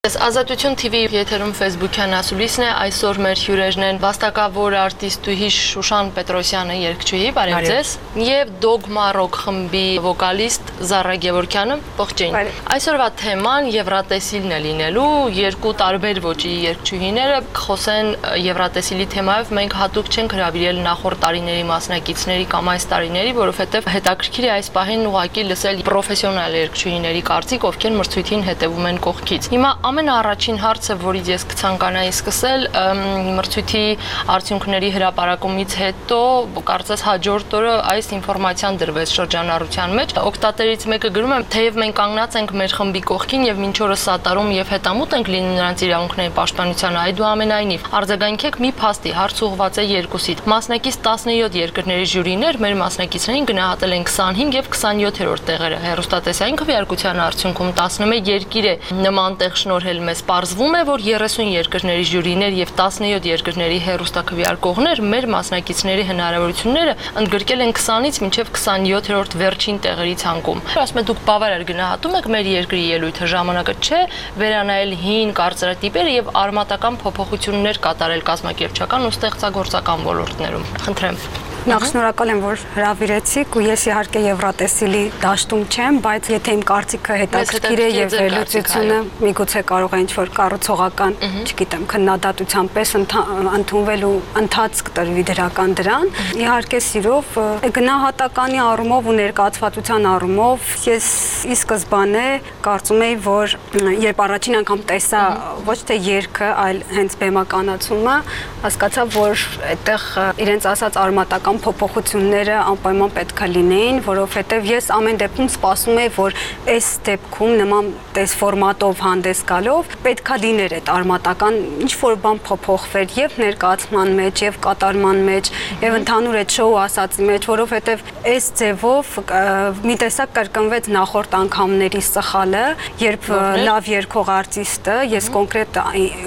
Ազատություն TV եթերում Facebook-յան ասուլիսն է, այսօր մեր հյուրերն են վաստակավոր արտիստուհի Շուշան Պետրոսյանը, երգչուհի, բարև ձեզ, եւ Dogma Rock խմբի վոկալիստ Զառա Գևորգյանը, ողջույն։ Այսօրվա թեման եվրատեսիլն է լինելու, երկու տարբեր ոճի երգչուհիները խոսեն եվրատեսիլի թեմայով, մենք հատուկ չենք հրավիրել նախորդ տարիների մասնակիցների կամ այս տարիների, որովհետեւ հետաքրքիր է այս պահին ուղղակի լսել պրոֆեսիոնալ երգչուհիների կարծիք, ովքեր մրցույթին հետևում են կողքից։ Հիմա ամենաառաջին հարցը, որից ես կցանկանայի սկսել, մրցույթի արդյունքների հրապարակումից հետո, կարծես հաջորդ օրը այս ինֆորմացիան դրվեց շրջանառության մեջ։ Օգտատերից մեկը գրում է, թեև մենք կանգնած ենք մեր խմբի կողքին եւ մինչ օրս սատարում եւ հետամուտ ենք լինում նրանց իրավունքների պաշտպանությանը, այդուամենայնիվ արձագանքեք մի փաստի, հարց ուղղված է երկուսիդ։ Մասնակից 17 երկրների ժյուրիներ մեր մասնակիցներին գնահատել են 25 եւ 27-րդ տեղերը։ Հեռուստատեսային քվեարկության արդյունքում 11 երկիր է նման տեղ շնորհել մեզ։ Պարզվում է, որ 30 երկրների ժյուրիներ եւ 17 երկրների հեռուստաքվեարկողներ մեր մասնակիցների հնարավորությունները ընդգրկել են 20-ից մինչեւ 27-րդ վերջին տեղերի ցանկում։ Ասում եմ, դուք բավարար գնահատում եք մեր երկրի ելույթը, ժամանակը չէ վերանայել հին կարծրատիպերը եւ արմատական փոփոխություններ կատարել կազմակերպչական ու ստեղծագործական ոլորտներում։ Խնդրեմ։ Նախ շնորհակալ եմ, որ հրավիրեցիք ու ես իհարկե Եվրատեսիլի դաշտում չեմ, բայց եթե իմ կարծիքը հետաքրքիր է եւ վերլուծությունը միգուցե կարող է ինչ-որ կառուցողական, չգիտեմ, քննադատության պես ընդունվել ու ընթացք տրվի դրական դրան, իհարկե սիրով գնահատականի առումով ու ներկայացվածության առումով ես ի սկզբանե կարծում եի, որ երբ առաջին անգամ տեսա ոչ թե երգը, այլ հենց բեմականացումը, հասկացա, որ այդտեղ իրենց ասած արմատական փոփոխությունները անպայման պետք է լինեին, որովհետև ես ամեն դեպքում սպասում եի, որ այս դեպքում նման տես ֆորմատով հանդես գալով պետք է լիներ այդ արմատական ինչ-որ բան փոփոխվեր եւ ներկայացման մեջ, եւ կատարման մեջ, եւ ընդհանուր այդ շոու ասածի մեջ, որովհետև այս ձևով մի տեսակ կրկնվեց նախորդ անգամների սխալը, երբ լավ երգող արտիստը, ես կոնկրետ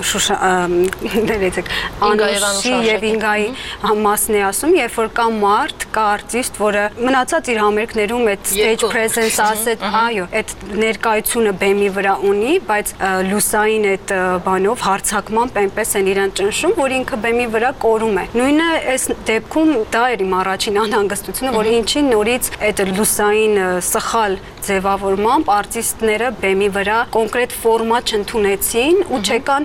Անուշի եւ Ինգայի մասն եմ ասում, երբ որ կա մարդ, կա արտիստ, որը մնացած իր համերգներում այդ stage presence ասեց, այո, այդ ներկայությունը բեմի վրա ունի, բայց լուսային այդ բանով հարցակմամբ այնպես են իրան ճնշում, որ ինքը բեմի վրա կորում է։ Նույնը այս դեպքում դա էր իմ առաջին անհանգստությունը, որ ինչի նորից այդ լուսային սխալ ձևավորմամբ արտիստները բեմի վրա կոնկրետ ֆորմատ չընդունեցին ու չեկան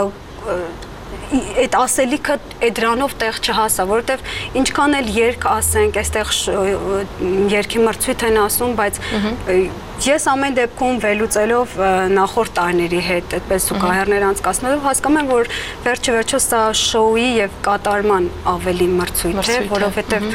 այդ ասելիքը դրանով տեղ չհասա, որովհետև ինչքան էլ երգ ասենք, այստեղ երգի մրցույթ են ասում, բայց ես ամեն դեպքում վերլուծելով նախորդ տարիների հետ այդպես զուգահեռներ անցկացնելով հասկանում եմ, որ վերջը սա շոուի եւ կատարման ավելի մրցույթ է, որովհետև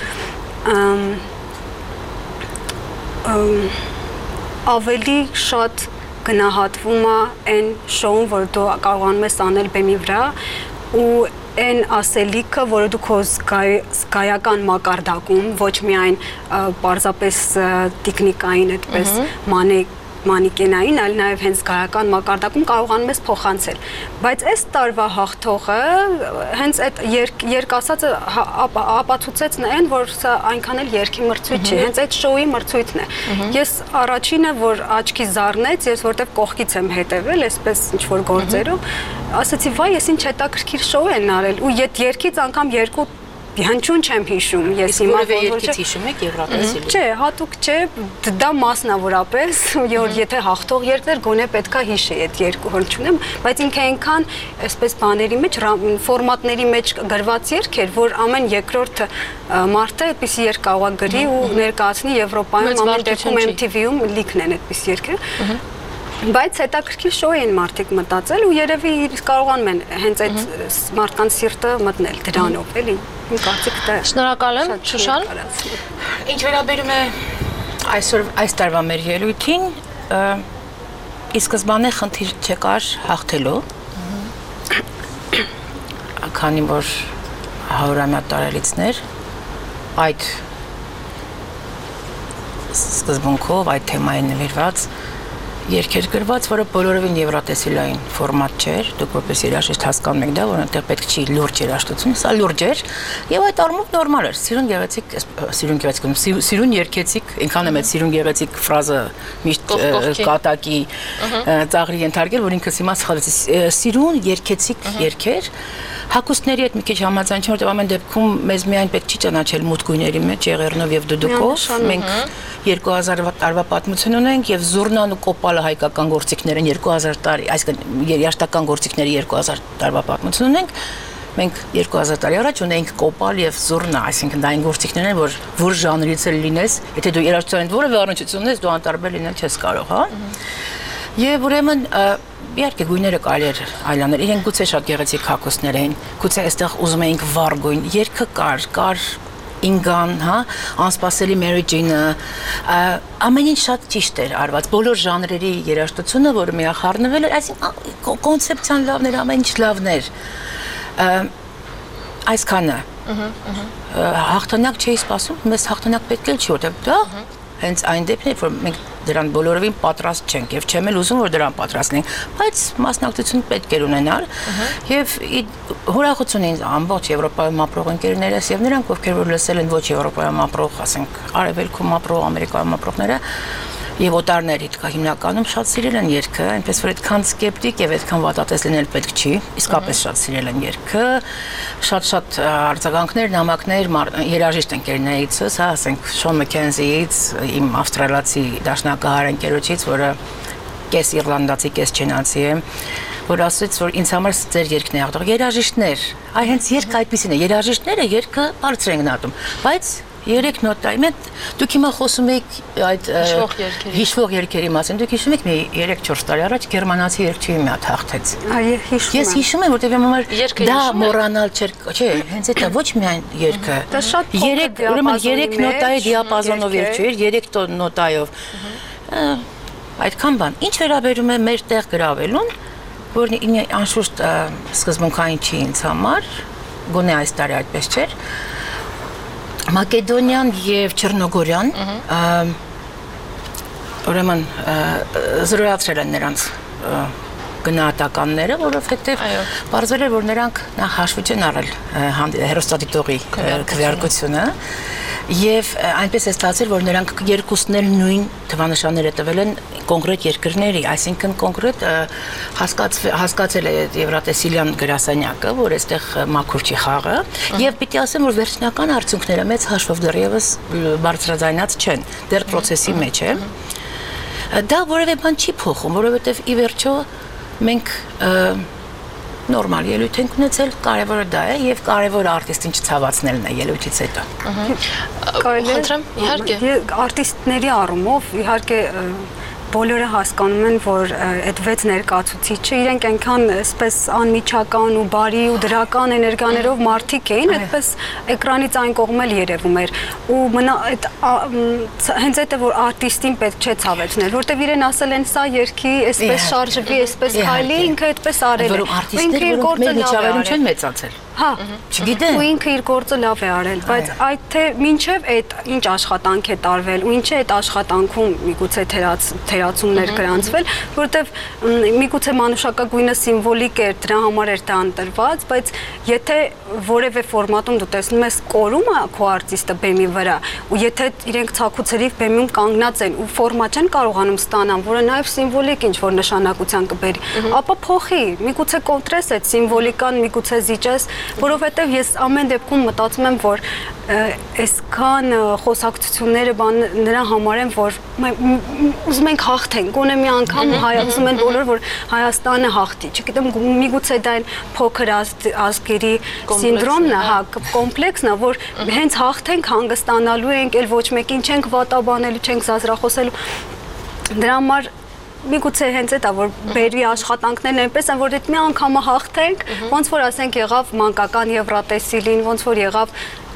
ավելի շատ գնահատվում է այն շոուն, որ դու կարողանում ես անել բեմի վրա ու այն ասելիքը, որը դու քո զգայական մակարդակում, ոչ միայն պարզապես տեխնիկային այդպես մանիկենային, այլ նաև հենց զգայական մակարդակում կարողանում ես փոխանցել։ Բայց այս տարվա հաղթողը հենց այդ երկ ասածը ապացուցեց այն, որ սա այնքան էլ երգի մրցույթ չի, հենց այդ շոուի մրցույթն է։ Ես առաջինը, որ աչքի զարնեց, ես որտեվ կողքից եմ հետևել, այսպես ինչ-որ գործերով, ասացի, վայ, ես ինչ հետաքրքիր շոու են արել, ու այդ երգից անգամ երկու հնչյուն չեմ հիշում, ես հիմա երգից հիշում եք Եվրատեսիլի։ Չէ, հատուկ չէ, դա մասնավորապես, եթե հաղթող երգներ գոնե պետքա հիշեի այդ երկու հնչյունը, բայց ինքը այնքան այսպես բաների մեջ, ֆորմատների մեջ գրված երգ էր, որ ամեն երկրորդ մարդը այդպիսի երգ կարող է գրի ու ներկայացնի Եվրոպայում, ամեն դեպքում MTV-ում լիքն են այդպիսի երգերը։ Բայց հետաքրքիր շոու են մարդիկ մտածել ու երևի կարողանում են հենց այդ մարդկանց սիրտը մտնել դրանով, էլի։ Իմ կարծիքը դա է։ Շնորհակալ եմ, Շուշան։ Ինչ վերաբերում է այս տարվա մեր ելույթին, ի սկզբանե խնդիր չկար հաղթելու, քանի որ 100-ամյա տարելիցներ այդ սկզբունքով, այդ թեմային նվիրված երկեր գրված, որը բոլորովին եվրատեսիլային ֆորմատ չէր, դուք որպես երաժիշտ հասկանում եք դա, որ այնտեղ պետք չի լուրջ երաժշտություն, սա լուրջ էր, եւ այդ առումով նորմալ էր, սիրուն երգեցիկ, այնքան եմ այդ սիրուն գեղեցիկ ֆրազը միշտ կատակի ծաղրի ենթարկել, որ ինքս հիմա սխալեցի, սիրուն երգեցիկ երգեր, հագուստների հետ մի քիչ համաձայն չեմ, որտեղ ամեն դեպքում մեզ միայն պետք չի ճանաչել մութ գույների մեջ, եղեռնով եւ դուդուկով, մենք 2000 տարվա պատմություն ունենք եւ զուրնան ու կոպալը հայկական գործիքներ են 2000 տարի, այսինքն երաժշտական գործիքների 2000 տարվա պատմություն ունենք, մենք 2000 տարի առաջ ունենք կոպալ եւ զուրնա, այսինքն դա այն գործիքներն են, որ ժանրից էլ լինես, եթե դու երաժշտության որևէ առնչություն ունես, դու անտարբեր լինել չես կարող, հա։ Եվ ուրեմն իհարկե գույները կարելի էր այլանել, իրենք գուցե շատ գեղեցիկ հագուստներ էին, գուցե այստեղ ուզում էինք վառ գույն, երգը կար ինգան, հա, անսպասելի Mary Jane-ը, ամեն ինչ շատ ճիշտ էր արված, բոլոր ժանրերի երաժշտությունը, որը միախառնվել էր, այսինքն կոնցեպցիան լավն էր, ամեն ինչ լավն էր, այսքանը, հաղթանակ չէի սպասում, մեզ հաղթանակ պետք էլ չի, որտեղ դա հենց այն դեպքն է, որ մենք դրան բոլորովին պատրաստ չենք եւ չեմ էլ ուզում որ դրան պատրաստ լինենք, բայց մասնակցություն պետք է ունենալ եւ հորախություն ինձ ամբողջ Եվրոպայում ապրող ընկերներս եւ նրանք ովքեր որ լսել են ոչ Եվրոպայում ապրող, ասենք Արևելքում ապրող, Ամերիկայում ապրողները եւ օտարներ իդքա հիմնականում շատ սիրել են երգը, այնպես որ այդքան սկեպտիկ եւ այդքան վատատես լինել պետք չի, իսկապես շատ սիրել են երգը, շատ արձագանքներ, նամակներ երաժիշտ ընկերներից, հա, ասենք Շոն Մաքենզիից, իմ ավստրալիացի դաշնակահար ընկերոջից, որը կես իռլանդացի, կես չինացի է, որ ասաց, որ ինձ համար ձեր երգն է աղտող, երաժիշտներ, այ հենց երգը այդպեսին է, երաժիշտները երգը բարձր են գնահատում, բայց 3 նոտայի մեջ դուք հիմա խոսում եք այդ հիշվող երգերի մասին, դուք հիշում եք մի 3-4 տարի առաջ գերմանացի երգչի մի հատ հաղթեց։ Ես հիշում եմ, որտեղ իմ համար դա մոռանալ չէր, չէ, հենց դա ոչ միայն երգը։ Դա շատ ուրեմն 3 նոտայի դիապազոնով երգ չէր, 3 նոտայով։ Այդքան բան։ Ինչ վերաբերում է մեր տեղ գրավելուն, որն անշուշտ սկզբունքային չի ինձ համար, գոնե այս տարի այդպես չէր։ Մակեդոնիան եւ Չեռնոգորիան ուրեմն զրոյացրել են նրանց գնահատականները, որովհետեւ բարձր էր որ նրանք նախ հաշվի չեն առել հերոստատիտողի քվեարկությունը եւ այնպես է ստացել որ նրանք երկուսն էլ նույն թվանշանները տվել են կոնկրետ երկրների, այսինքն կոնկրետ հասկացել է Եվրատեսիլյան գրասենյակը, որ այստեղ մաքուր չի խաղը, եւ պիտի ասեմ, որ վերջնական արդյունքները մեծ հաշվով դեռևս բարձրաձայնած չեն, դեռ process-ի մեջ է։ Դա որևէ բան չի փոխում, որովհետեւ ի վերջո մենք նորմալ ելույթ ենք ունեցել, կարևորը դա է եւ կարևորը արտիստին չցավացնելն է ելույթից հետո։ Խնդրեմ, իհարկե։ Արտիստների առումով իհարկե բոլորը հասկանում են, որ այդ 6 ներկայացուցիչը իրենք այնքան այսպես անմիջական ու բարի ու դրական էներգիաներով մարդիկ էին, այդպես էկրանից այն կողմ էլ երևում էր։ Ու մնա այդ հենց այդ է որ արտիստին պետք չէ ցավեցնել, որտեվ իրեն ասել են սա երգի, այսպես շարժվի, այսպես քայլի, ինքը այդպես արել է։ Ինքը իր գործը լավ չեն մեծացել։ Հա, չգիտեմ։ Ու ինքը իր գործը լավ է արել, բայց այդ թե մինչև այդ ինչ աշխատանք է տարվել ու ինչ է այդ աշխատանքում միգուցե թերացումներ գրանցվել, որովհետև միգուցե մանուշակագույնը սիմվոլիկ էր, դրա համար էր դա ընտրված, բայց եթե որևէ ֆորմատում դու տեսնում ես կորում է քո արտիստը բեմի վրա, ու եթե իրենք ցաքուցերիվ բեմում կանգնած են ու ֆորմատ չեն կարողանում ստանան, որը նաև սիմվոլիկ ինչ որ նշանակության կբերի, ապա փոխի, միգուցե կոնտրես այդ սիմվոլիկան, միգուցե զիջես որովհետև ես ամեն դեպքում մտածում եմ, որ այսքան խոսակցությունները նրա համար են, որ ուզում ենք հաղթենք, գոնե մի անգամ ուզում են բոլոր, որ Հայաստանը հաղթի, չգիտեմ, միգուցե դա այն փոքր ազգերի սինդրոմն է, հա, կոմպլեքսն է, որ հենց հաղթենք, հանգստանալու ենք, էլ ոչ մեկին չենք վատաբանելու, չենք զազրախոսելու, դրա համար միգուցե հենց այդ է, որ բերի աշխատանքներն այնպես են, որ այդ մի անգամը հաղթենք, ոնց որ ասենք եղավ մանկական Եվրատեսիլին, ոնց որ եղավ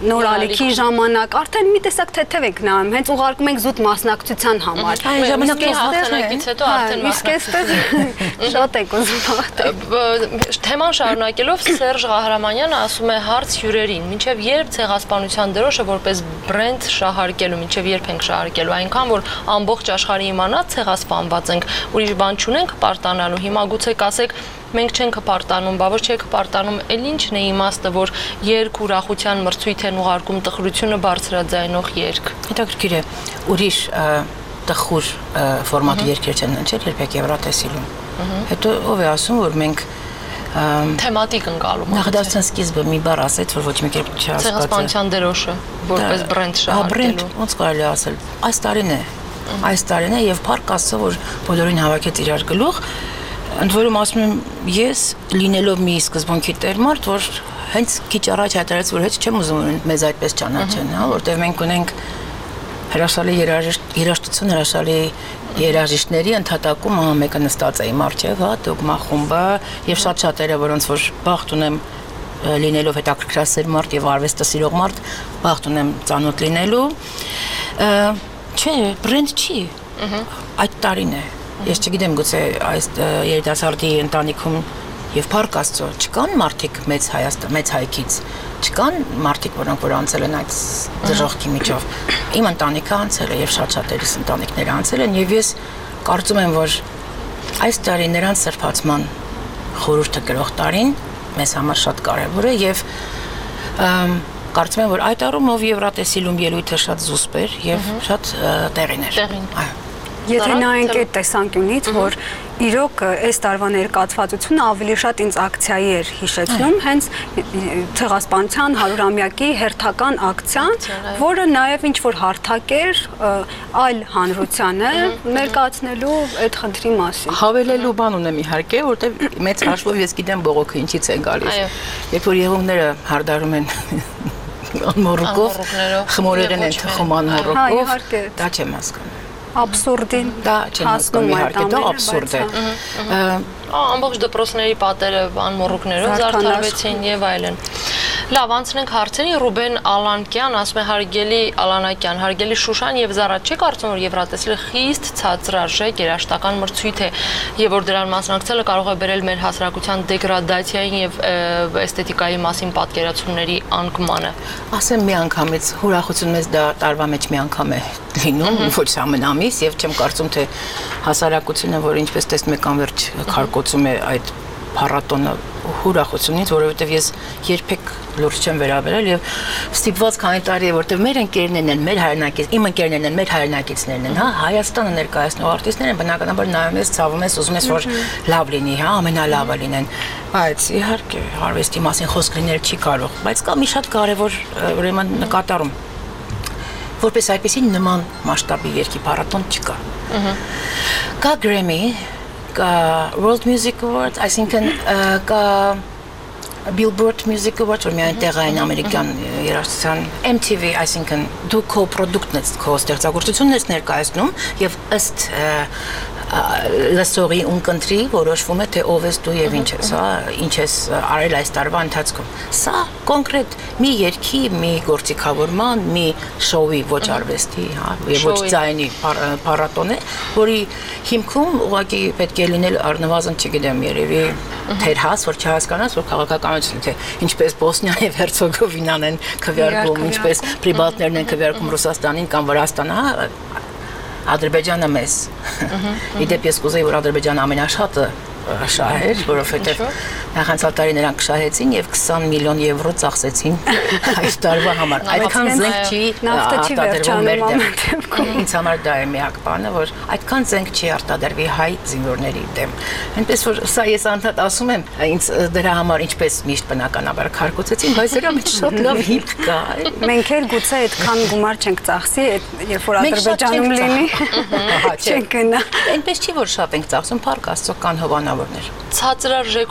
նոր ալիքի ժամանակ արդեն մի տեսակ թեթև ենք նայում, հենց ուղարկում ենք զուտ մասնակցության համար։ Այն ժամանակի հաղթանակից հետո արդեն իսկ այստեղ շատ եք ուզում հաղթել։ Թեման շարունակելով Սերժ Ղահրամանյանը ասում է հարց հյուրերին, մինչև երբ ցեղասպանության դրոշը որպես բրենդ շահարկելու, մինչև երբ ենք շահարկելու, այնքան որ ամբողջ աշխարհը իմանա ցեղասպանված ենք, ուրիշ բան չունենք պարտանալու։ Հիմա գուցե կասեք մենք չենք հպարտանում, բա որ չեք հպարտանում, էլ ինչն է իմաստը, որ երկ ուրախության մրցույթ են ուղարկում տխրությունը բարձրաձայնող երկ։ Հետաքրքիր է, ուրիշ տխուր ֆորմատի երգեր չեն հնչել երբեք Եվրատեսիլում։ Հետո ով է ասում, որ մենք թեմատիկ ընկալում։ Նախադասության սկիզբը մի բառ ասեց, որ ոչ մի կերպ չհասկացա։ Ցեղասպանության դրոշը որպես բրենդ շահարկելու։ Ոնց կարելի ասել։ Այս տարին է եւ փառք Աստծո, որ բոլորին հավաքեց իրար գլուխ։ Ընդ որում ասում եմ, ես լինելով մի սկզբունքի տերմարդ, որ հենց քիչ առաջ հայտարարեց, որ հետ չեմ ուզում մեզ այդպես ճանաչեն, հա, որտեղ մենք ունենք հրաշալի երաժշտություն, հրաշալի երաժիշտների ընդհատակում մեկը նստած է իմ առջև, հա, դոգմա խումբը եւ շատ-շատերը, որոնց որ բախտ ունեմ լինելով հետաքրքրասեր մարդ եւ արվեստը սիրող մարդ, բախտ ունեմ ծանոթ լինելու։ Չէ, բրենդ չի։ Այդ տարին է։ Ես չգիտեմ, գուցե այս երիտասարդի ընտանիքում եւ փառք Աստծո չկան մարդիկ մեծ հայքից, չկան մարդիկ, որոնք որ անցել են այդ դժոխքի միջով։ Իմ ընտանիքը անցել է եւ շատ-շատերիս ընտանիքները անցել են եւ ես կարծում եմ, որ այս տարի նրանց սրբացման խորհուրդը գրող տարին մեզ համար շատ կարեւոր է եւ կարծում եմ, որ այդ առումով Եվրատեսիլում ելույթը շատ զուսպ էր եւ շատ տեղին էր։ Այո։ Եթե նայենք այդ տեսանկյունից, որ իրոք այս տարվա ներկայացվածությունը ավելի շատ ինձ ակցիայի էր հիշեցնում, հենց ցեղասպանության 100-ամյակի հերթական ակցիան, որը նաև ինչ-որ հարթակ էր այլ հանրությանը ներկայացնելու այդ խնդրի մասին։ Հավելելու բան ունեմ իհարկե, որտեղ մեծ հաշվով ես գիտեմ բողոքը ինչից են գալիս։ Երբ որ եղունգները հարդարում են անմոռուկով, խմորերեն են թխում անմոռուկով, դա չեմ հասկանում։ Абսուրդին դա չեմ հասկանում իհարկե, դա абսուրդ է։ Ամբողջ դպրոցների պատերը անմոռուկներով զարդարվեցին եւ այլն։ Լավ, անցնենք հարցերին։ Ռուբեն Ալանկյան ասում է հարգելի Ալանակյան, հարգելի Շուշան եւ Զարա, չեք կարծում որ Եվրատեսիլը խիստ ցածրարժեք երաժշտական մրցույթ է եւ որ դրան մասնակցելը կարող է բերել մեր հասարակության դեգրադացիային եւ էսթետիկայի մասին պատկերացումների անկմանը։ Ասեմ մի անգամից ուրախություն մեզ դա տարվա մեջ մի անգամ է լինում, ոչ ամեն ամիս եւ չեմ կարծում թե հասարակությունը, որ ինչպես տեսնում եք անverջ քարկոծում է այդ փառատոնը ուրախությունից, որովհետև ես երբեք լուրջ չեմ վերաբերել եւ ստիպված քանի տարի է, որտեղ մեր ընկերներն են, մեր հայրենակից, իմ ընկերներն են, մեր հայրենակիցներն են, հա, Հայաստանը ներկայացնող արտիստներ են, բնականաբար նայում ես, ցավում ես, ուզում ես որ լավ լինի, հա, ամենալավը լինեն, բայց իհարկե արվեստի մասին խոսք լինել չի կարող, բայց կա մի շատ կարևոր ուրեմն նկատառում, որպես այդպեսի նման մասշտաբի երկի փառատոն չկա։ Կա Grammy, կա World Music Awards, այսինքն կա Billboard Music Awards, որ միայն տեղային ամերիկյան երաժշտության MTV, այսինքն դու քո պրոդուկտն ես, քո ստեղծագործությունն ես ներկայացնում եւ ըստ լսողի ունկնդրի որոշվում է թե ով ես դու եւ ինչ ես, հա, ինչ ես արել այս տարվա ընթացքում։ Սա կոնկրետ մի երգի, մի գործիքավորման, մի շոուի ոչ արվեստի, հա, եւ ոչ ձայնի փառատոն է, որի հիմքում ուղղակի պետք է լինել առնվազն, չգիտեմ, երևի թերհաս, որ չհասկանաս, որ քաղաքականությունը թե ինչպես Բոսնիան եւ Հերցեգովինան են քվեարկում, ինչպես Պրիբալտներն են քվեարկում Ռուսաստանին կամ Վրաստանը, հա, Ադրբեջանը մեզ։ Իդեպ ես կուզեի, որ Ադրբեջանը ամենաշատը շահեր, որովհետև նախանցյալ տարի նրանք շահեցին եւ 20 միլիոն եվրո ծախսեցին այս տարվա համար։ Այդքան զենք չի արտադրվում մեր դեմ։ Ինձ համար դա է միակ բանը, որ այդքան զենք չի արտադրվի հայ զինվորների դեմ։ Այնպես որ սա ես անդադ ասում եմ, ինձ դրա համար ինչպես միշտ բնականաբար քարկոծեցին, բայց դրա մեջ շատ լավ հիմք կա։ Մենք էլ գուցե այդքան գումար չենք ծախսի, երբ որ Ադրբեջանում լինի։ Չենք գնա։ Այնպես չի որ շատ ենք ծախսում, փառք Աստծո կան հովանավորներ։ Ցածրարժեքության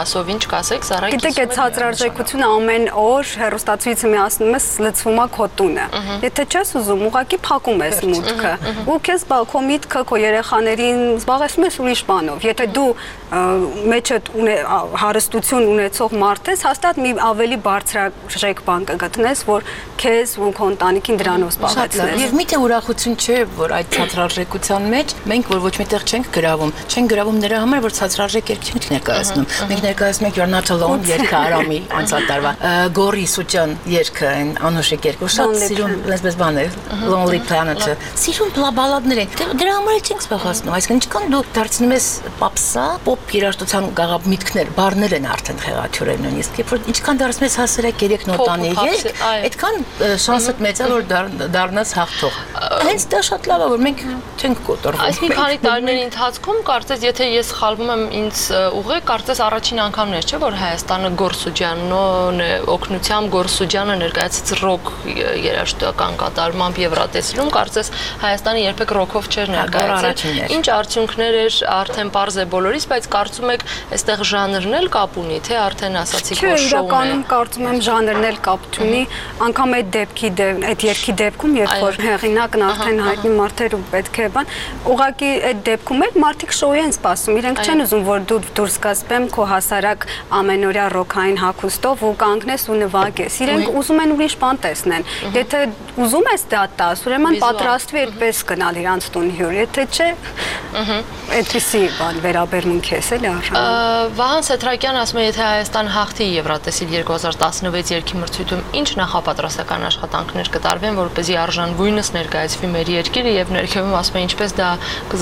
մասով ինչ կասեք, Զարա։ Գիտեք, այդ ցածրարժեքությունը ամեն օր հեռուստացույցը միացնում ես, լցվում է քո տունը։ Եթե չես ուզում, ուղղակի փակում ես մուտքը։ Ու քեզ քո միտքը, քո երեխաներին զբաղեցնում ես ուրիշ բանով։ Եթե դու մեջդ հարստություն ունեցող մարդ ես, հաստատ մի ավելի բարձրաժեք բան կգտնես, որ քեզ ու քո ընտանիքին դրանով զբաղեցնես։ Եվ միթե ուրախություն չէ, որ այդ ցածրարժեքության մեջ մենք որ ոչ միտեղ չենք գրավում նրա համար, որ ցածրարժեք երգ չենք ներկայացնում։ Մենք ներկայացնում ենք You're Not Alone երգը Արամի անցած տարվա, Գորի Սուճան երգը, այն անուշիկ երգը, շատ սիրուն լեզվես բան է, Lonely Planet-ը։ Սիրուն բալադներ են։ Դրա համար չենք զբաղացնում, այսինքն ինչքան դու դարձնում ես պապսա, պոպ երաժշտության գաղափ միտքներ, բառներ են արդեն խեղաթյուրել նույնիսկ, երբ որ ինչքան դարձնում ես հասարակ 3 նոտանի երգ, այդքան շանսդ մեծ է որ դառնաս հաղթող։ Հենց դա շատ լավ է որ մենք չենք կոտորվում։ Այս մի քանի տարիների ընթացքում կարծես եթե ես սխալվում եմ ինձ ուղղե, կարծես առաջին անգամն էր, չէ՞ որ Հայաստանը Գորսուջյանն օգնությամբ Գորսուջյանը ներկայացած ռոք երաժշտական կատարմամբ Եվրատեսիլում, կարծես Հայաստանը երբեք ռոքով չէր ներկայացել։ Ինչ արդյունքներ էր արդեն པարզ է բոլորիս, բայց կարծում եք այստեղ ժանրն էլ կապ ունի, թե արդեն ասացիք որ շոուն է։ Իրականում կարծում եմ ժանրն էլ կապ ունի, անգամ այդ երգի դեպքում, երբ որ հեղինակն արդեն հայտնի մարդեր ու պետք է բան, ուղղակի այդ դեպքում էլ մարդիկ շոու են սպասում, իրենք չեն ուզում որ դու դուրս գաս բեմ քո հասարակ ամենօրյա ռոքային հագուստով ու կանգնես ու նվագես։ Իրենք ուզում են ուրիշ բան տեսնեն։ Եթե ուզում ես դա տաս, ուրեմն պատրաստվի այդպես գնալ իրանց տուն հյուր, եթե չէ, այդպիսի բան վերաբերմունք ես էլի արժան։ Վահան Սեթրակյան ասում է, եթե Հայաստան հաղթի Եվրատեսիլ 2016 երգի մրցույթում, ինչ նախապատրաստական աշխատանքներ կտարվեն, որպեսզի արժանվույնս ներկայացվի մեր երկիրը եւ ներքևում ասում է ինչպես դա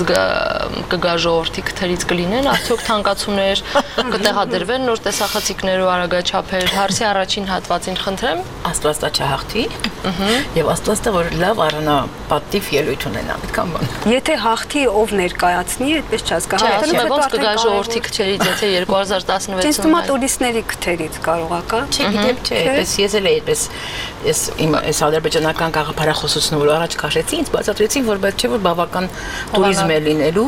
կգա ժողովրդի քթերից կլինեն, արդյոք թանկացումներ կտեղադրվեն նոր տեսախցիկներ ու արագաչափեր։ Հարցի առաջին հատվածին խնդրեմ, Աստվածը չհաղթի եւ Աստվածը որ լավ առանապատիվ ելույթ ունենա, այդքան բան։ Եթե հաղթի ով ներկայացնի, այդպես չհասկանում։ Ոնց կգա ժողովրդի քթերից, եթե 2016-ում։ Ինձ թվում է տուրիստների քթերից կարող է գա։ Չգիտեմ, չէ, այդպես ես էլ այդպես իմ այս ադրբեջանական գաղափարախոսությունը որ առաջ քաշեցի, ինձ բացատրեցին, որ բայց չէ որ բավական տուրիզմ է լինելու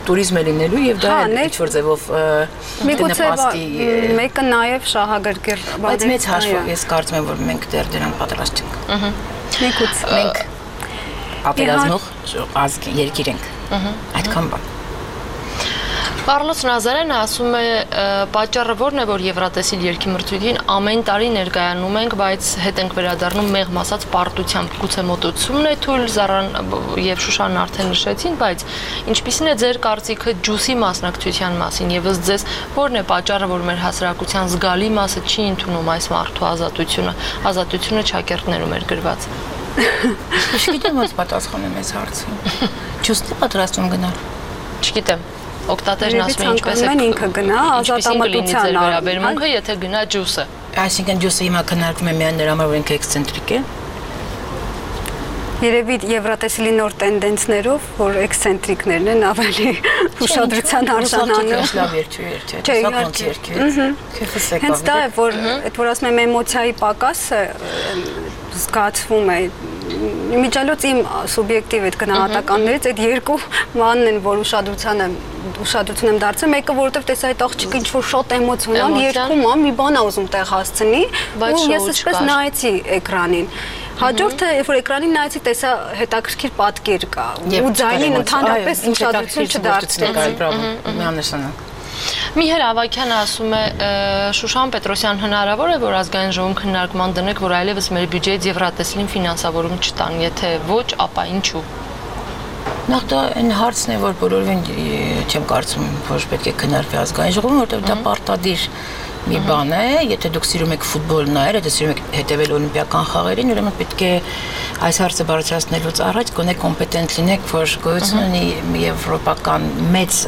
եւ դա ինչ որ ձևով նպաստի մեկը նաեւ շահագրգիռ բայց մեծ հաշվով ես կարծում եմ որ մենք դեռ դրան պատրաստ չենք։ Մենք ապելազմող ազգ երկիր ենք։ Այդքան բան։ Կարլոս Նազարյանը ասում է, պատճառը որն է, որ Եվրատեսիլ երգի մրցույթին ամեն տարի ներկայանում ենք, բայց հետ ենք վերադառնում մեղմ ասած պարտությամբ, գուցե մոտեցումն է թույլ, Զարան եւ Շուշանն արդեն նշեցին, բայց ինչպիսին է ձեր կարծիքը ջուսի մասնակցության մասին եւ ըստ ձեզ որն է պատճառը, որ մեր հասարակության զգալի մասը չի ընդունում այս մարդու ազատությունը ճակերտներում էր գրված։ Չգիտեմ ոնց պատասխանեմ այս հարցին։ Ջուսն է պատրաստում գնալ։ Չգիտեմ։ Օգտատերն ասում է ինչպես է ինքը գնա ազատամտության վերաբերմունքը, եթե գնա ջուսը։ Այսինքն ջուսը հիմա քննարկվում է միայն նրա համար, որ ինքը էքսցենտրիկ է։ Երևի Եվրատեսիլի նոր տենդենսներով, որ էքսցենտրիկներն են ավելի ուշադրության արժանանում։ Լավ երգ չէ, սակոնց երգ է։ Հենց դա է, որ այդ որ ասում եմ էմոցիայի պակասը զգացվում է Իմիջիալոց իմ սուբյեկտիվ այդ գնահատականներից այդ երկու բանն են, որ ուշադրություն եմ դարձել, մեկը որովհետև տեսա այդ աղջիկը ինչ-որ շատ էմոցիոնալ երգում է, մի բան է ուզում տեղ հասցնի, ու ես այսպես նայեցի էկրանին։ Հաջորդը, երբ որ էկրանին նայեցի, տեսա հետաքրքիր պատկեր կա, ու ձայնին ընդհանրապես ուշադրություն չդարձրեցի։ Միանշանակ։ Միհեր Ավագյանը ասում է Շուշան Պետրոսյան հնարավոր է որ ազգային ժողովում քննարկման դնեք որ այլևս մեր բյուջեից Եվրատեսիլին ֆինանսավորում չտան, եթե ոչ, ապա ինչու։ Նախ դա այն հարցն է, որ բոլորովին չեմ կարծում, որ պետք է քննարկվի ազգային ժողովում, որտեղ դա պարտադիր մի բան է, եթե դուք սիրում եք ֆուտբոլ նայել, եթե սիրում եք հետևել օլիմպիական խաղերին, ուրեմն պետք է այս հարցը բարձրացնելուց առաջ գոնե կոմպետենտ լինեք, որ գոյություն ունի եվրոպական մեծ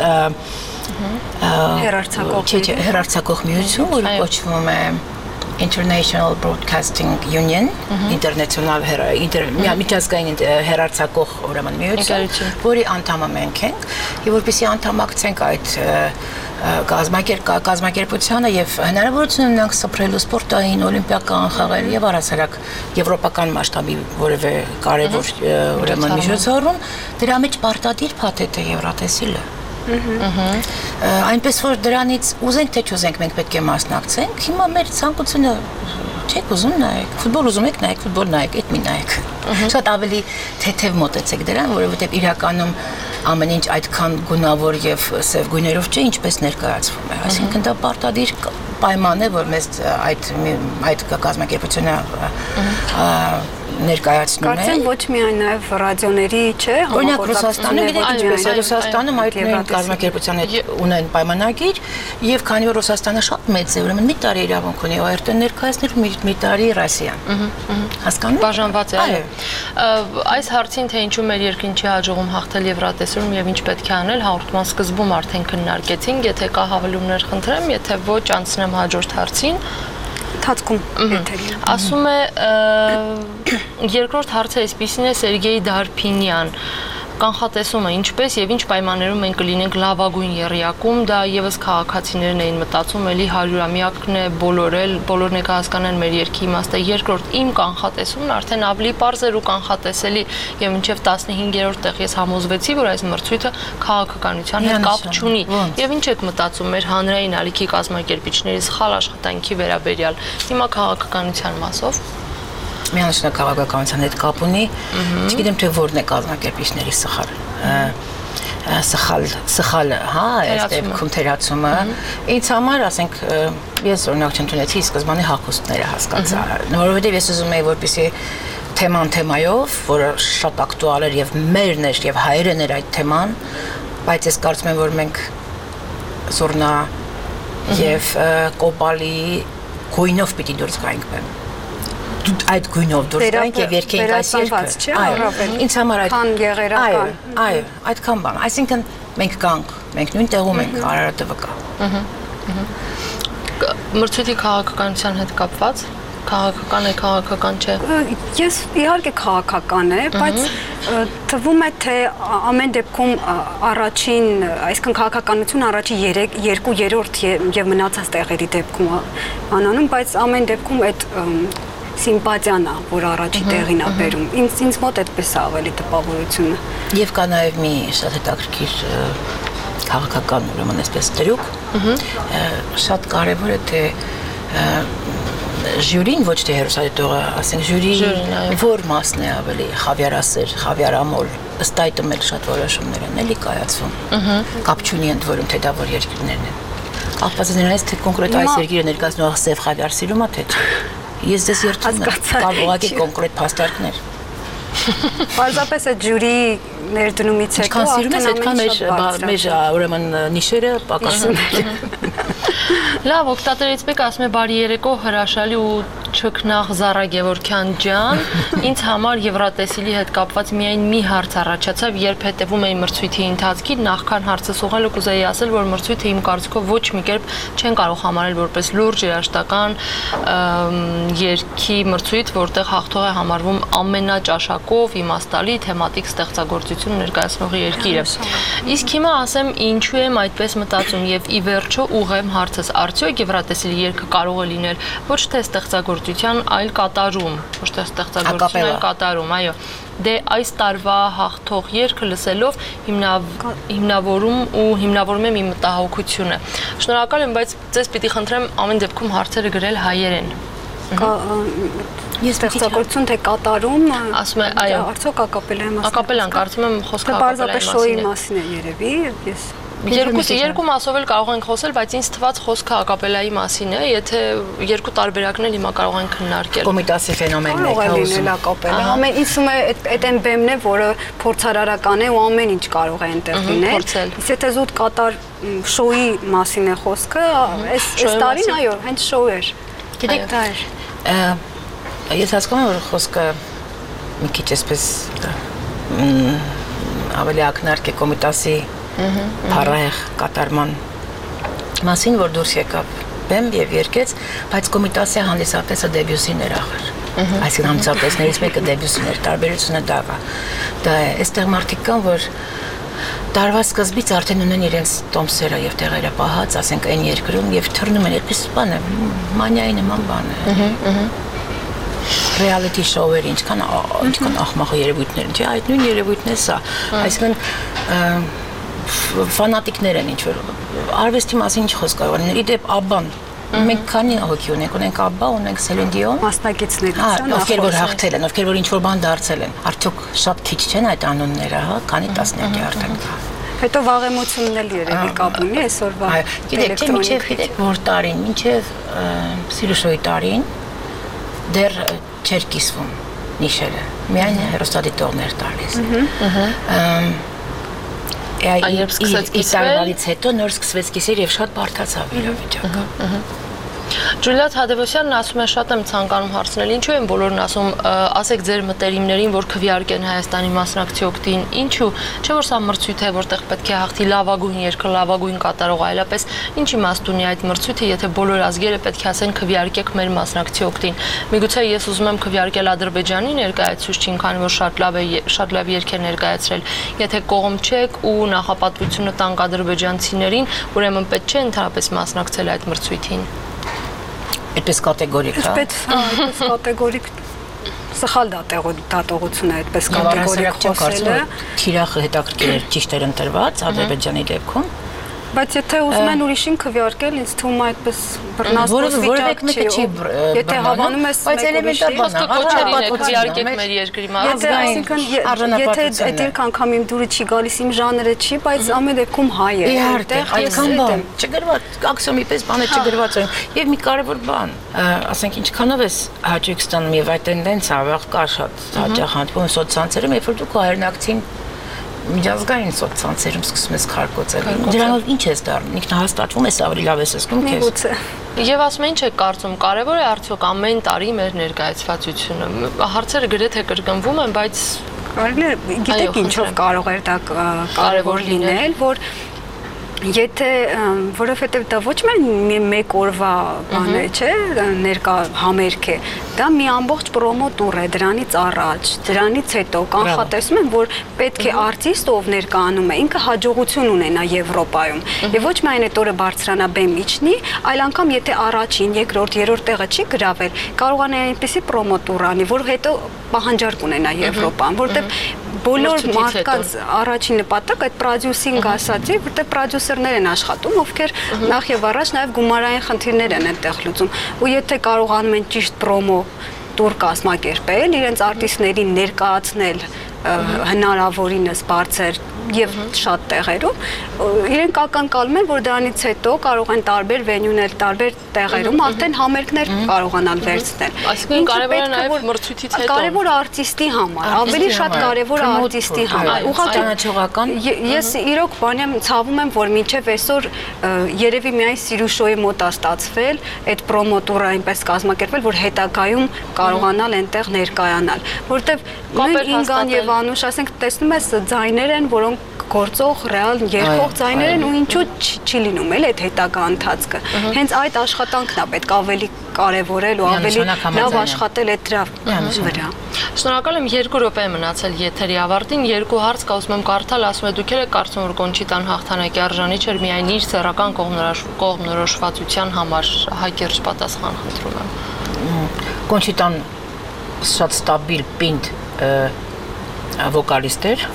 հեռարձակող միություն, որը կոչվում է International Broadcasting Union, ինտերնացիոնալ միջազգային հեռարձակող ուրեմն միություն, որի անդամը մենք ենք, եւ որպեսզի անդամակցենք այդ կազմակերպությանը եւ հնարավորություն ունենք սփռելու սպորտային, օլիմպիական խաղեր եւ առասարակ եվրոպական մասշտաբի որևէ կարևոր ուրեմն միջոցառում, դրա մեջ պարտադիր փաթեթ է Եվրատեսիլը։ Այնպես որ դրանից ուզենք թե չուզենք մենք պետք է մասնակցենք։ Հիմա մեր ցանկությունը չեք ուզում նայեք, ֆուտբոլ ուզում եք նայեք, ֆուտբոլ նայեք, այդ մի նայեք։ Շատ ավելի թեթև մոտեցեք դրան, որովհետև իրականում ամեն ինչ այդքան գունավոր եւ սև գույներով չէ, ինչպես ներկայացվում է։ Այսինքն դա պարտադիր պայման է, որ մեզ այդ կազմակերպությունը ներկայացնում է։ Կարծեմ ոչ միայն նաև ռադիոների, չէ, օրինակ Ռուսաստանը, գիտեք ինչպես է, Ռուսաստանում այդ նույն կազմակերպության հետ ունեն պայմանագիր եւ քանի որ Ռուսաստանը շատ մեծ է, ուրեմն մի տարի իրավունք ունի ORT-ն ներկայացնել, մի տարի Ռուսիան։ Հասկանում եք։ Բաժանված է, այո։ Այս հարցին թե ինչու մեր երկրին չի հաջողում հաղթել Եվրատեսորում եւ ինչ պետք է անել, հաղորդման սկզբում արդեն քննարկեցինք, եթե կա հավելումներ խնդրեմ, եթե ոչ անցնեմ հաջորդ հարցին։ Ընթացքում եթերի։ Ասում է երկրորդ հարցը այսպիսին է Սերգեյ Դարփինյան կանխատեսումը ինչպես եւ ինչ պայմաններում մենք կլինենք լավագույն եռյակում, դա եւս քաղաքացիներն էին մտածում, էլի 100-ամյակն է բոլորն եկա հասկանան մեր երկրի իմաստը։ Երկրորդ իմ կանխատեսումն արդեն ավելի པարզ էր ու կանխատեսելի եւ մինչեւ 15-րդ տեղ ես համոզվեցի, որ այս մրցույթը քաղաքականության հետ կապ չունի։ Եվ ինչ եք մտածում մեր հանրային ալիքի կազմակերպիչների սխալ աշխատանքի վերաբերյալ։ Հիմա քաղաքականության մասով միանշանակ քաղաքականության հետ կապ ունի, չգիտեմ թե որն է կազմակերպիչների սխալ, հա, այս դեպքում թերացումը։ Ինձ համար, ասենք, ես օրինակ չընդունեցի սկզբանի հագուստները հասկացա, որովհետև ես ուզում էի, որպեսզի թեման թեմայով, որը շատ ակտուալ էր եւ մերն էր եւ հայերեն էր այդ թեման, բայց ես կարծում եմ, որ մենք զուռնա եւ կոպալի գույնով պիտի դուրս գայինք բեմ։ Այդ գույնով դուրս գայինք եւ երկենք այս երկը։ Այո, ինձ համար այդ եղերական։ Այո, այդքան բան։ Այսինքն մենք կանք, մենք նույն տեղում ենք, Արարատը վկա։ Մրցույթի քաղաքականության հետ կապված քաղաքական է, քաղաքական չէ։ Ես իհարկե քաղաքական է, բայց թվում է թե ամեն դեպքում առաջին, այսինքն քաղաքականություն առաջի 2/3 եւ մնացած տեղերի դեպքում անանում, բայց ամեն դեպքում այդ սիմպաթիան է, որ առաջի տեղին է բերում։ Ինձ մոտ այդպես է ավելի տպավորությունը։ Եվ կա նաեւ մի շատ հետաքրքիր քաղաքական, ուրեմն այսպես դրուկ, շատ կարեւոր է թե ժյուրին ոչ թե հերոսադիտողը, ասենք ժյուրի որ մասն է ավելի խավիարասեր, խավիարամոլ, ըստ այդմ էլ շատ որոշումներ են էլի կայացվում։ Կապ չունի ընդ որում թե դա որ երկիրներն են։ Կապված է նրանից թե կոնկրետ այս երկիրը ներկայացնող սև խավիար սիրում է թե չէ։ Ես դες երթում եմ, կան ուղղակի կոնկրետ փաստարկներ։ Պարզապես այդ ժյուրի ներդնումից հետո այդքան մեր ուրեմն նիշերը պակասում են։ Լավ, օգտատերից մեկը ասում է բարի երեկո, հրաշալի ու չքնաղ Զարա Գևորգյան ջան, ինձ համար Եվրատեսիլի հետ կապված միայն մի հարց առաջացավ, երբ հետևում էի մրցույթի ընթացքին, նախքան հարցը սողալը կուզեի ասել, որ մրցույթը իմ կարծիքով ոչ մի կերպ չեն կարող համարել որպես լուրջ երաժշտական երգի մրցույթ, որտեղ հաղթող է համարվում ամենաճաշակով, իմաստալի, թեմատիկ ստեղծագործություն ներկայացնող երկիրը։ Իսկ հիմա ասեմ ինչու եմ այդպես մտածում եւ ի վերջո ուղղեմ հարցս, արդյոք Եվրատեսիլի երգը կարող է լինել ոչ թե ստեղծագործության, այլ կատարում, ոչ թե ստեղծագործություն, այլ կատարում, այո։ Դե այս տարվա հաղթող երգը լսելով հիմնավորում եմ իմ մտահոգությունը։ Շնորհակալ եմ, բայց ձեզ պիտի խնդրեմ ամեն դեպքում հարցերը գրել հայերեն։ Ես ստեղծագործություն թե կատարում, ասում է, այո, արդյոք ակապելայի մասին։ Ակապելան, կարծում եմ խոսքը պարզապես շոուի մասին է երևի, ես Երկու մասով էլ կարող ենք խոսել, բայց ինձ թվաց խոսքը ակապելայի մասին է, եթե երկու տարբերակն էլ հիմա կարող ենք քննարկել։ Կոմիտասի ֆենոմենն է, լինել ակապելա։ Ամեն ինձ այդ այն բեմն է, որը փորձարարական է ու ամեն ինչ կարող է այնտեղ լինել։ Իսկ եթե զուտ կատար շոուի մասին է խոսքը, այս տարին այո, հենց շոու էր։ Գիտեք դա էր։ Ես հասկանում եմ, որ խոսքը մի քիչ այսպես ավելի ակնարկ է Կոմիտասի փառահեղ կատարման մասին, որ դուրս եկավ բեմ եւ երկեց, բայց Կոմիտասի հանդիսատեսը դեբյուսին էր ախր։ Այսինքն հանդիսատեսներից մեկը դեբյուսին էր, տարբերությունը դա է։ Դա է, այստեղ մարդիկ կան, որ տարվա սկզբից արդեն ունեն իրենց տոմսերը եւ տեղերը պահած, ասենք այն երկրում եւ թռնում են, այդպես բան է, մանյայի նման բան է։ Reality show-եր ինչքան ախմախ երևույթներ, չէ՞, այդ նույն երևույթն է սա։ Այսինքն ֆանատիկներ են ինչ որ արվեստի մասին ինչ խոսք կարող են իդեպ աբան մենք քանի հոգի ունենք աբա ունենք Սելենդիոն մասնակիցներից ովքեր որ հաղթել են ովքեր որ ինչ որ բան դարձել են արդյոք շատ քիչ չեն այդ անունները հա քանի տասնյակի արդեն հետո վաղեմությունն էլ երևի կապ ունի այսօրվա գիտեք գիտեք որ տարին մինչև Սիրուշոյի տարին դեռ չէր կիսվում նիշերը միայն հերոստատիտողներ տալիս Երբ սկսեց կիսվել, այդից հետո նոր սկսվեց կիսել եւ շատ բարդացավ իրավիճակը։ Ջուլիա Թադևոսյանն ասում է շատ եմ ցանկանում հարցնել, ինչու են բոլորն ասում, ասեք ձեր մտերիմներին, որ քվեարկեն Հայաստանի մասնակցի օգտին, ինչու, չէ որ սա մրցույթ է, որտեղ պետք է հաղթի լավագույն երգը, լավագույն կատարող, այլապես ինչ իմաստ ունի այդ մրցույթը, եթե բոլոր ազգերը պետք է ասեն քվեարկեք մեր մասնակցի օգտին։ Միգուցե ես ուզում եմ քվեարկել Ադրբեջանի ներկայացուցչին, քանի որ շատ լավ երգ է ներկայացրել։ Եթե կողմ չեք ու նախապատվությունը տանք ադրբեջանցիներին, ուրեմն պետք չէ ընդհանրապես մասնակցել այդ մրցույթին։ Այդպես կատեգորիկ, հա։ Այդպես կատեգորիկ սխալ դատողություն է այդպես կատեգորիկ խոսելը։ Թիրախը հետաքրքիր էր ճիշտ էր ընտրված Ադրբեջանի դեպքում։ Բայց եթե ուզում են ուրիշին քվեարկել, ինձ թվում է այդպես բռնազդոս վիճակ չի։ Եթե հավանում ես բայց էլեմենտար բան է, կոչերին է քվեարկեք մեր երկրի ազգային եթե այդ երկ անգամ իմ դուրը չի գալիս, իմ ժանրը չի, բայց ամեն դեպքում հայ է։ Այդտեղ այդքան բան չգրված, ակսիոմի պես բանը չգրված են։ Եվ մի կարևոր բան, ասենք ինչքանով էս հաճույք ստանում եւ այդ տենդենսը ավաղ կա շատ հաճախ հանդիպում սոցցանցերում, երբ որ դու հայրենակցին միջազգային սոցցանցերում սկսում ես քարկոծել։ Դրանով ինչ ես դառնում։ Ինքնահաստատվում ես ավելի լավ ես զգում քեզ։ Միգուցե։ Եվ ասում են, ինչ է կարծում, կարևոր է արդյոք ամեն տարի մեր ներկայացվածությունը։ Հարցերը գրեթե կրկնվում են, բայց կարելի է, գիտեք ինչով կարող էր դա կարևոր լինել, որ եթե որովհետև դա ոչ միայն մեկ օրվա բան է, չէ, ներկա համերգ է, դա մի ամբողջ պրոմո տուր է դրանից առաջ, դրանից հետո կանխատեսում են, որ պետք է արտիստ ով ներկայանում է, ինքը հաջողություն ունենա Եվրոպայում։ Եվ ոչ միայն այդ օրը բարձրանա բեմ իջնի, այլ անգամ եթե առաջին, երկրորդ, երրորդ տեղը չի գրավել, կարողանա այնպեսի պրոմո տուր անի, որ հետո պահանջարկ ունենա Եվրոպան, որտեղ բոլոր մարդկանց առաջին նպատակ այդ պրոդյուսինգ ասացի, որտեղ պրոդյուսերներ են աշխատում, ովքեր նախ եւ առաջ նաեւ գումարային խնդիրներ են այդտեղ լուծում։ Ու եթե կարողանում են ճիշտ պրոմո տուր կազմակերպել, իրենց արտիստներին ներկայացնել հնարավորինս բարձր եւ շատ տեղերում, իրենք ակնկալում են, որ դրանից հետո կարող են տարբեր վենյուներ, տարբեր տեղերում արդեն համերգներ կարողանալ վերցնել։ Այսինքն կարևոր է նաեւ մրցույթից հետո։ Կարևոր է արտիստի համար, ավելի շատ կարևոր է արտիստի համար։ Ուղղակի ես իրոք բանեմ ցավում եմ, որ մինչև այսօր երևի միայն Սիրուշոյի մոտ է ստացվել այդ պրոմոտուրը այնպես կազմակերպել, որ հետագայում կարողանալ այնտեղ ներկայանալ, որտեղ նույն Ինգան եւ Անուշ, ասենք, տեսնում ես ձայներ են, որոնք գործող, ռեալ երգող ձայներ են ու ինչու չի լինում էլ այդ հետագա ընթացքը։ Հենց այդ աշխատանքն է պետք ավելի կարևորել ու ավելի լավ աշխատել այդ դրա վրա։ Շնորհակալ եմ, 2 րոպե մնացել եթերի ավարտին, 2 հարց կա, ուզում եմ կարդալ, ասում եք դուք եք կարծում որ Կոնչիտան հաղթանակի արժանի չէր միայն իր սեռական կողմնորոշվածության համար, հակերճ պատասխան խնդրում եմ։ Կոնչիտան շատ ստաբիլ պինդ վոկալիստ էր,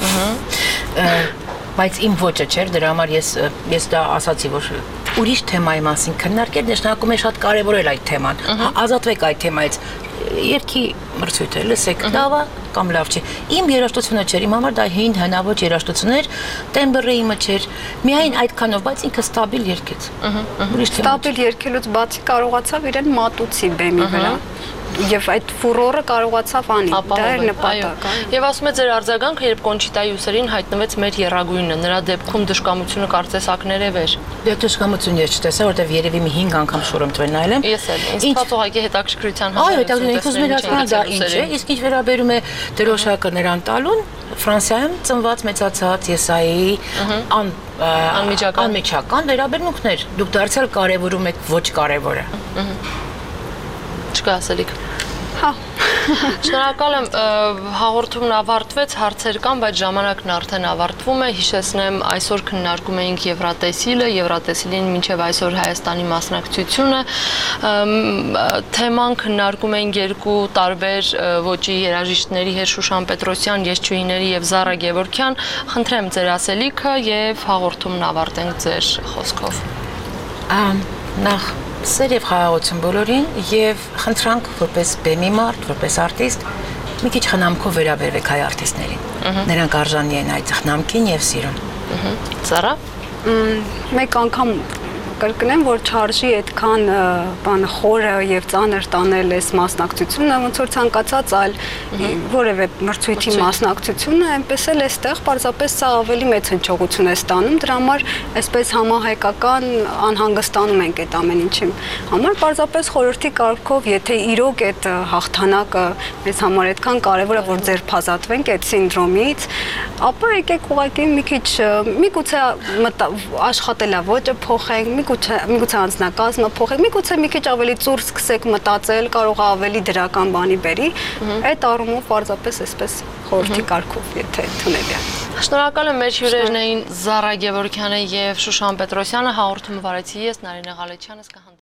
բայց իմ ոճը չէր, դրա համար ես դա ասացի, որ ուրիշ թեմայի մասին քննարկել, նշանակում է շատ կարևորել այդ թեման, ազատվեք այդ թեմայից, երգի մրցույթ է, լսեք, լավ է կամ լավ չի, իմ երաժշտությունը չէր, իմ համար դա հին հնաոճ երաժշտություն էր, տեմբրը իմը չէր, միայն այդքանով, բայց ինքը ստաբիլ երգեց, ստաբիլ երգելուց բացի կարողացավ իրեն մատուցի բեմի վրա, եւ այդ ֆուրորը կարողացավ անի, դա էր նպատակը։ Եվ ասում է ձեր արձագանքը, երբ Կոնչիտայի ուսերին հայտնվեց մեր եռագույնը, նրա դեպքում դժկամությունը կարծես ակներև էր։ Դե դժկամություն ես չտեսա, որտեվ երևի մի 5 անգամ շորում տվել նայել եմ։ Ես էլ, ինձ թվաց ուղղակի հետաքրքրության համար։ Այո, հետաքրքիր, ուզում եմ հասկանալ դա ինչ է, իսկ ինչ վերաբերում է դրոշակը նրան տալուն, Ֆրանսիայում ծնված մեծացած Եսայի անմիջական վերաբերմունքներ, դուք դարձյալ կարևորում եք ոչ կարևորը։ Չկա ասելիք։ Հա Շնորհակալ եմ, հաղորդումն ավարտվեց, հարցեր կան, բայց ժամանակն արդեն ավարտվում է։ Հիշեցնեմ, այսօր քննարկում էինք Եվրատեսիլին մինչև այսօր Հայաստանի մասնակցությունը։ Թեման քննարկում էինք երկու տարբեր ոճի երաժիշտների հետ՝ Շուշան Պետրոսյան, Եսչուհիների եւ Զարա Գևորգյան։ Խնդրեմ ձեր ասելիքը եւ հաղորդումն ավարտենք ձեր խոսքով։ Նախ սեր եւ խաղաղություն բոլորին եւ խնդրանք որպես բեմի մարդ, որպես արտիստ մի քիչ խնամքով վերաբերվեք հայ արտիստներին։ Նրանք արժանի են այդ խնամքին եւ սիրուն։ Զարա, մեկ անգամ կրկնեմ, որ չարժի այդքան բան խորը եւ ծանր տանել այս մասնակցությունը, ոնց որ ցանկացած այլ որևէ մրցույթի մասնակցությունը, այնպես էլ այստեղ պարզապես սա ավելի մեծ հնչողություն է ստանում, դրա համար այսպես համահայկական անհանգստանում ենք այդ ամեն ինչի համար, պարզապես խորհրդի կարգով, եթե իրոք այդ հաղթանակը մեզ համար այդքան կարեւոր է, որ ձերբազատվենք այդ սինդրոմից, ապա եկեք ուղղակի մի քիչ միգուցե աշխատելավոճը փոխենք, միգուցե անձնակազմը փոխեք, միգուցե մի քիչ ավելի ծուր սկսեք մտածել, կարող է ավելի դրական բանի բերի, այդ առումով պարզապես այսպես խորհրդի կարգով, եթե ընդունելի է։ Շնորհակալ եմ, մեր հյուրերն էին Զարա Գևորգյանը եւ Շուշան Պետրոսյանը, հաղորդումը վարեցի ես, Նարինե Ղալեչյանը։